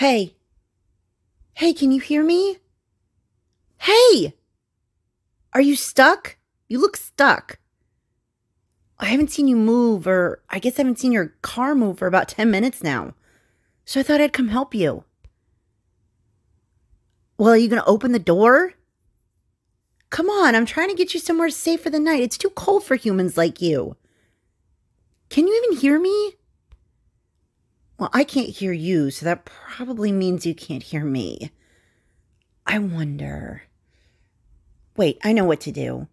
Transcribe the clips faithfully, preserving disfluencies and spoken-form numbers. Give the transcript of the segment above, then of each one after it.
Hey. Hey, can you hear me? Hey! Are you stuck? You look stuck. I haven't seen you move, or I guess I haven't seen your car move for about ten minutes now. So I thought I'd come help you. Well, are you going to open the door? Come on, I'm trying to get you somewhere safe for the night. It's too cold for humans like you. Can you even hear me? Well, I can't hear you, so that probably means you can't hear me. I wonder. Wait, I know what to do.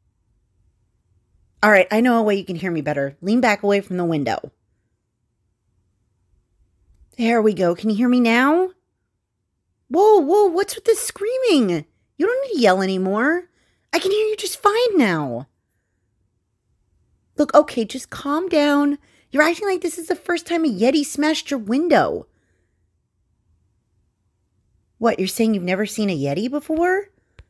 All right, I know a way you can hear me better. Lean back away from the window. There we go. Can you hear me now? Whoa, whoa, what's with this screaming? You don't need to yell anymore. I can hear you just fine now. Look, okay, just calm down. You're acting like this is the first time a Yeti smashed your window. What, you're saying you've never seen a Yeti before?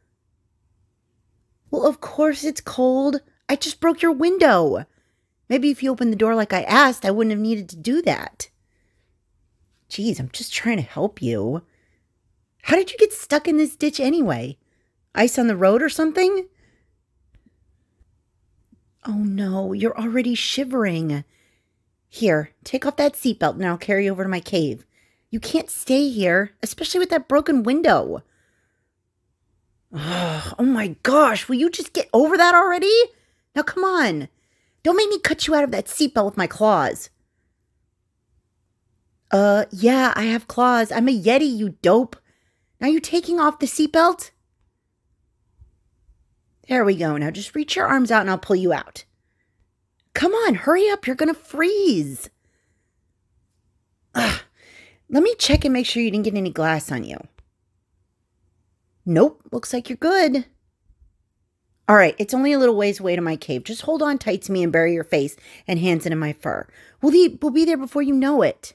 Well, of course it's cold. I just broke your window. Maybe if you opened the door like I asked, I wouldn't have needed to do that. Geez, I'm just trying to help you. How did you get stuck in this ditch anyway? Ice on the road or something? Oh no, you're already shivering. Here, take off that seatbelt and I'll carry you over to my cave. You can't stay here, especially with that broken window. Oh, oh my gosh, will you just get over that already? Now come on. Don't make me cut you out of that seatbelt with my claws. Uh, yeah, I have claws. I'm a Yeti, you dope. Now you taking off the seatbelt? There we go. Now just reach your arms out and I'll pull you out. Come on, hurry up. You're going to freeze. Ugh. Let me check and make sure you didn't get any glass on you. Nope, looks like you're good. All right, it's only a little ways away to my cave. Just hold on tight to me and bury your face and hands into my fur. We'll be, we'll be there before you know it.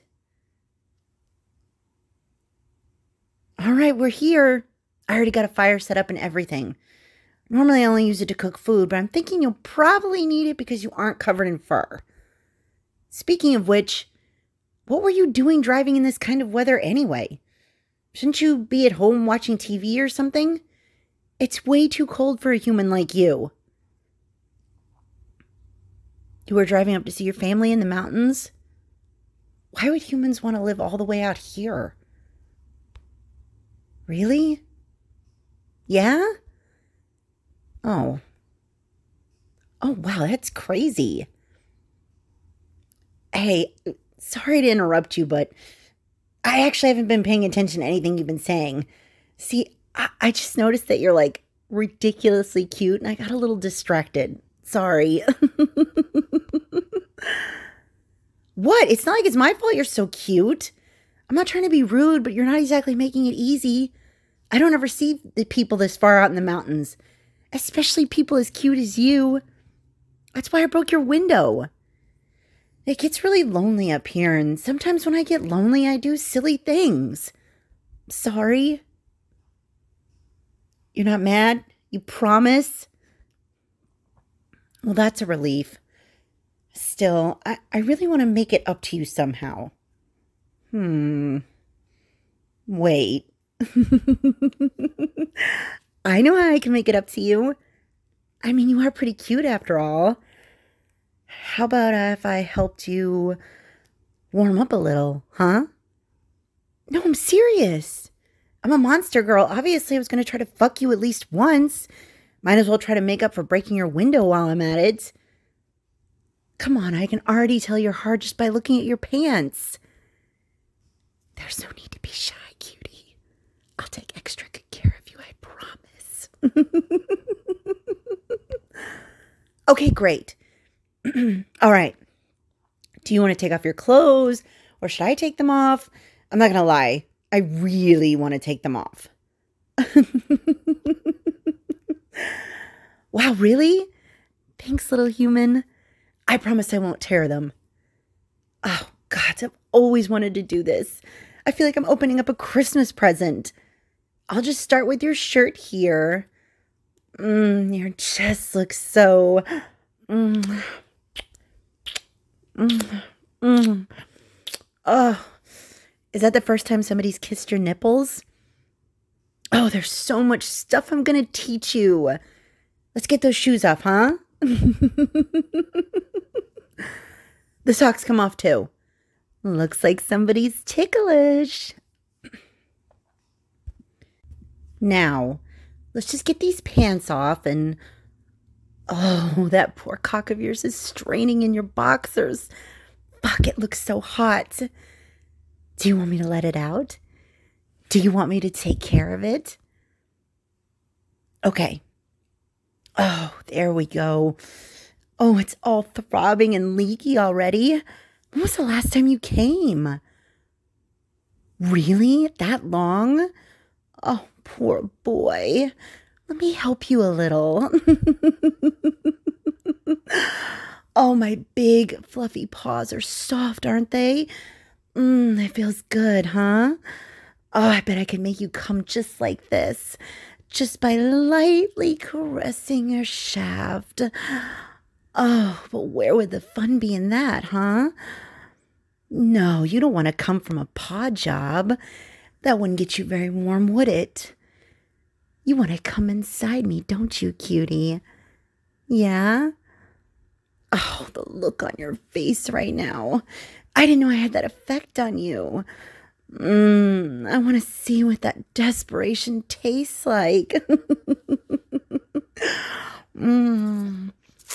All right, we're here. I already got a fire set up and everything. Normally I only use it to cook food, but I'm thinking you'll probably need it because you aren't covered in fur. Speaking of which, what were you doing driving in this kind of weather anyway? Shouldn't you be at home watching T V or something? It's way too cold for a human like you. You were driving up to see your family in the mountains? Why would humans want to live all the way out here? Really? Yeah? Oh. Oh, wow, that's crazy. Hey, sorry to interrupt you, but I actually haven't been paying attention to anything you've been saying. See, I, I just noticed that you're like ridiculously cute and I got a little distracted. Sorry. What? It's not like it's my fault you're so cute. I'm not trying to be rude, but you're not exactly making it easy. I don't ever see the people this far out in the mountains, especially people as cute as you. That's why I broke your window. It gets really lonely up here, and sometimes when I get lonely, I do silly things. Sorry. You're not mad? You promise? Well, that's a relief. Still, I, I really want to make it up to you somehow. Hmm. Wait. I know how I can make it up to you. I mean, you are pretty cute after all. How about uh, if I helped you warm up a little, huh? No, I'm serious. I'm a monster girl. Obviously, I was going to try to fuck you at least once. Might as well try to make up for breaking your window while I'm at it. Come on, I can already tell you're hard just by looking at your pants. There's no need to be shy, cutie. I'll take extra good care of you, I promise. Okay, great. All right. Do you want to take off your clothes or should I take them off? I'm not going to lie. I really want to take them off. Wow, really? Thanks, little human. I promise I won't tear them. Oh, God, I've always wanted to do this. I feel like I'm opening up a Christmas present. I'll just start with your shirt here. Mm, your chest looks so... Mm, mm, mm. Oh, Is that the first time somebody's kissed your nipples? Oh, there's so much stuff I'm going to teach you. Let's get those shoes off, huh? The socks come off too. Looks like somebody's ticklish. Now, let's just get these pants off and... Oh, that poor cock of yours is straining in your boxers. Fuck, it looks so hot. Do you want me to let it out? Do you want me to take care of it? Okay. Oh, there we go. Oh, it's all throbbing and leaky already. When was the last time you came? Really? That long? Oh, poor boy. Let me help you a little. Oh, my big fluffy paws are soft, aren't they? Mmm, it feels good, huh? Oh, I bet I could make you come just like this. Just by lightly caressing your shaft. Oh, but where would the fun be in that, huh? No, you don't want to come from a paw job. That wouldn't get you very warm, would it? You want to come inside me, don't you, cutie? Yeah? Oh, the look on your face right now. I didn't know I had that effect on you. Mmm, I want to see what that desperation tastes like. Mmm.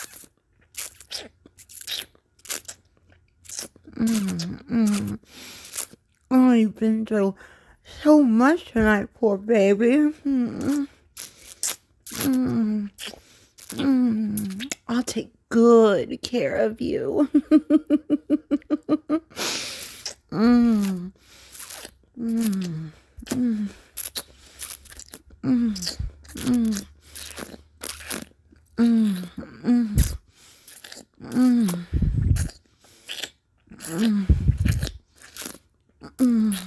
Mm, mm. Oh, you've been through so much tonight, poor baby. Mm, mm, mm. I'll take good care of you. mm, mm, mm, mm, mm, mm, mm, mm. Mm. Mm.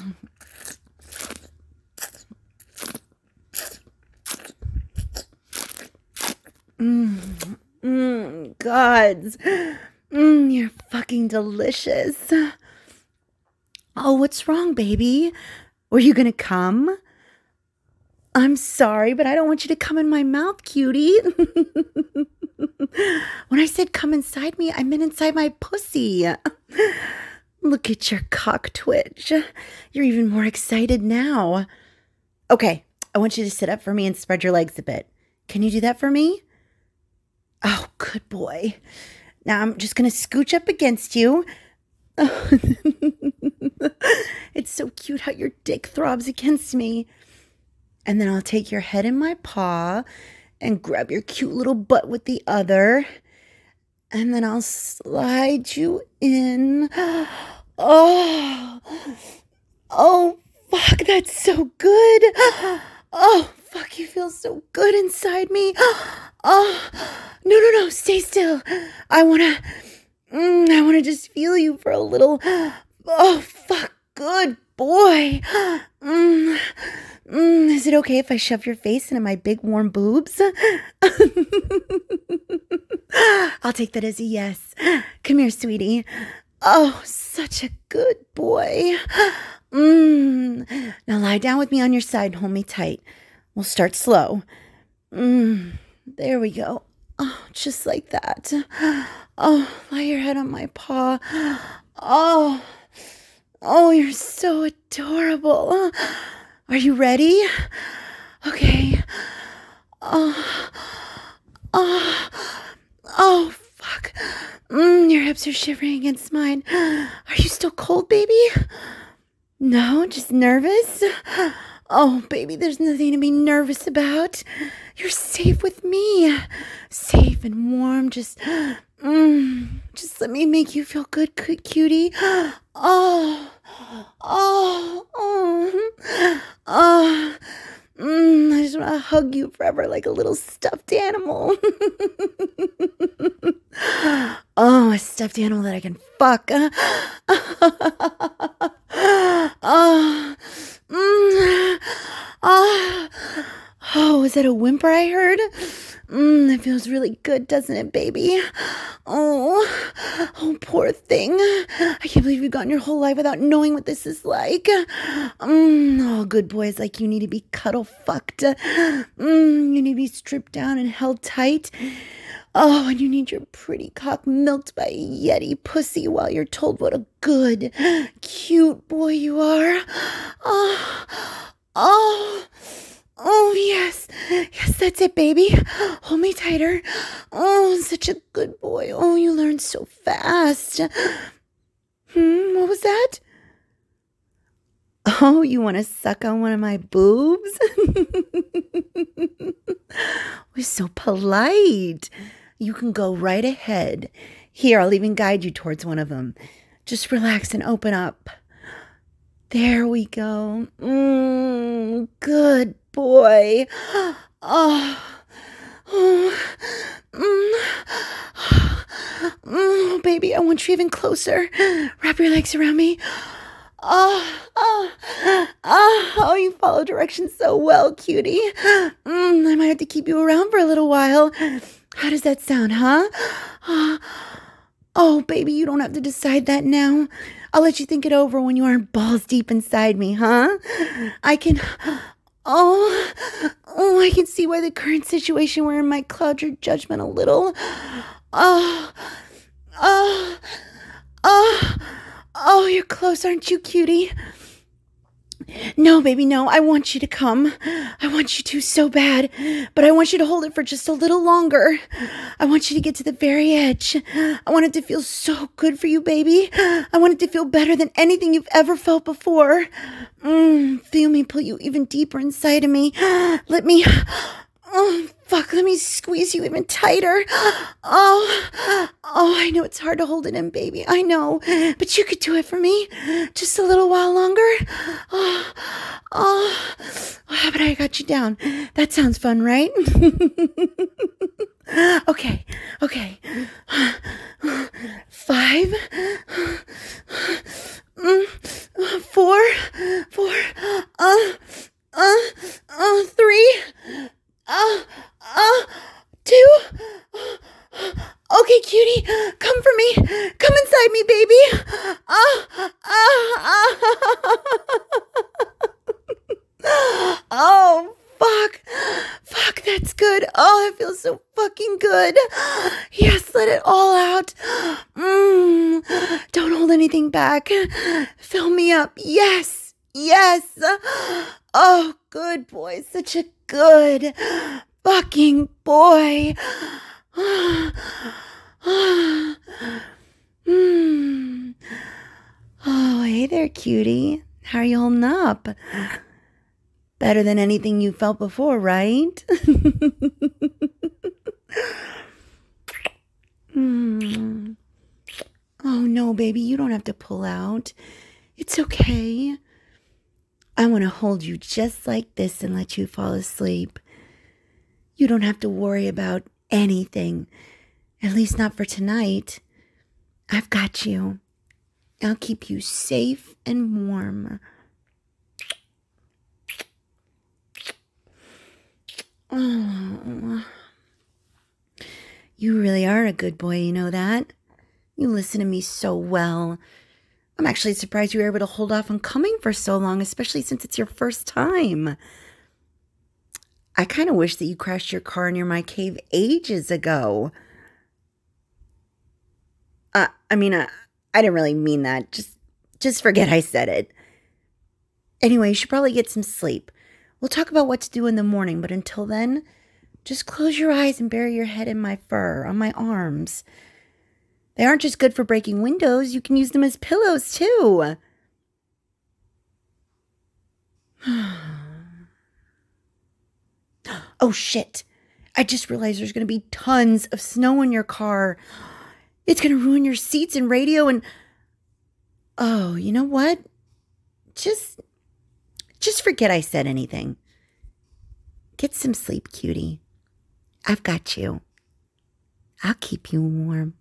Mm. Mm. Gods. Mm, you're fucking delicious. Oh, what's wrong, baby? Were you gonna come? I'm sorry, but I don't want you to come in my mouth, cutie. When I said come inside me, I meant inside my pussy. Look at your cock twitch. You're even more excited now. Okay, I want you to sit up for me and spread your legs a bit. Can you do that for me? Oh, good boy. Now I'm just going to scooch up against you. It's so cute how your dick throbs against me. And then I'll take your head in my paw and grab your cute little butt with the other. And then I'll slide you in. Oh, oh, fuck, that's so good. Oh, fuck, you feel so good inside me. Oh, no, no, no, stay still. I want to, mm, I want to just feel you for a little. Oh, fuck, good boy. Mm, mm, is it okay if I shove your face into my big warm boobs? I'll take that as a yes. Come here, sweetie. Oh, such a good boy. Mm. Now lie down with me on your side and hold me tight. We'll start slow. Mm. There we go. Oh, just like that. Oh, lie your head on my paw. Oh, oh, you're so adorable. Are you ready? Okay. Oh, oh, oh, fuck. Mm, your hips are shivering against mine. Are you still cold, baby? No, just nervous? Oh, baby, there's nothing to be nervous about. You're safe with me. Safe and warm. Just, mm, just let me make you feel good, cutie. Oh, oh, oh, oh. Mm, I just want to hug you forever like a little stuffed animal. Oh, a stuffed animal that I can fuck. Oh, mm, oh, oh, is that a whimper I heard? Mm, that feels feels really good, doesn't it, baby? Oh, oh, poor thing. I can't believe you've gone your whole life without knowing what this is like. Mm, oh, good boys like you need to be cuddle fucked. Mm, you need to be stripped down and held tight. Oh, and you need your pretty cock milked by a Yeti pussy while you're told what a good, cute boy you are. Oh, oh, oh, yes. Yes, that's it, baby. Hold me tighter. Oh, such a good boy. Oh, you learned so fast. Hmm, what was that? Oh, you want to suck on one of my boobs? We're so polite. You can go right ahead. Here, I'll even guide you towards one of them. Just relax and open up. There we go. Mm, good boy. Oh, oh, mm, mm, baby, I want you even closer. Wrap your legs around me. Oh, oh, oh, oh, you follow directions so well, cutie. Mm, I might have to keep you around for a little while. How does that sound, huh? Oh, oh, baby, you don't have to decide that now. I'll let you think it over when you aren't balls deep inside me, huh? I can... Oh, oh, I can see why the current situation we're in might cloud your judgment a little. Oh, oh, oh, oh, you're close, aren't you, cutie? No, baby, no, I want you to come. I want you to so bad, but I want you to hold it for just a little longer. I want you to get to the very edge. I want it to feel so good for you, baby. I want it to feel better than anything you've ever felt before. Mm, feel me pull you even deeper inside of me. Let me... Oh, fuck, let me squeeze you even tighter. Oh, oh, I know it's hard to hold it in, baby. I know, but you could do it for me. Just a little while longer. Oh, oh, oh, but I got you down. That sounds fun, right? Okay, okay. Five, four, four, uh, uh, uh, three, Uh, uh, two. Okay, cutie, come for me. Come inside me, baby. Uh, uh, uh. Oh, fuck. Fuck, that's good. Oh, it feels so fucking good. Yes, let it all out. Mm, don't hold anything back. Fill me up. Yes, yes. Oh, good boy. Such a good fucking boy. mm. Oh, hey there, cutie. How are you holding up? Better than anything you felt before, right? mm. Oh, no, baby, you don't have to pull out. It's okay. I want to hold you just like this and let you fall asleep. You don't have to worry about anything, at least not for tonight. I've got you. I'll keep you safe and warm. Oh, you really are a good boy, you know that? You listen to me so well. I'm actually surprised you were able to hold off on coming for so long, especially since it's your first time. I kind of wish that you crashed your car near my cave ages ago. Uh, I mean, uh, I didn't really mean that. Just, just forget I said it. Anyway, you should probably get some sleep. We'll talk about what to do in the morning, but until then, just close your eyes and bury your head in my fur, on my arms. They aren't just good for breaking windows. You can use them as pillows, too. Oh, shit. I just realized there's going to be tons of snow in your car. It's going to ruin your seats and radio and... Oh, you know what? Just... Just forget I said anything. Get some sleep, cutie. I've got you. I'll keep you warm.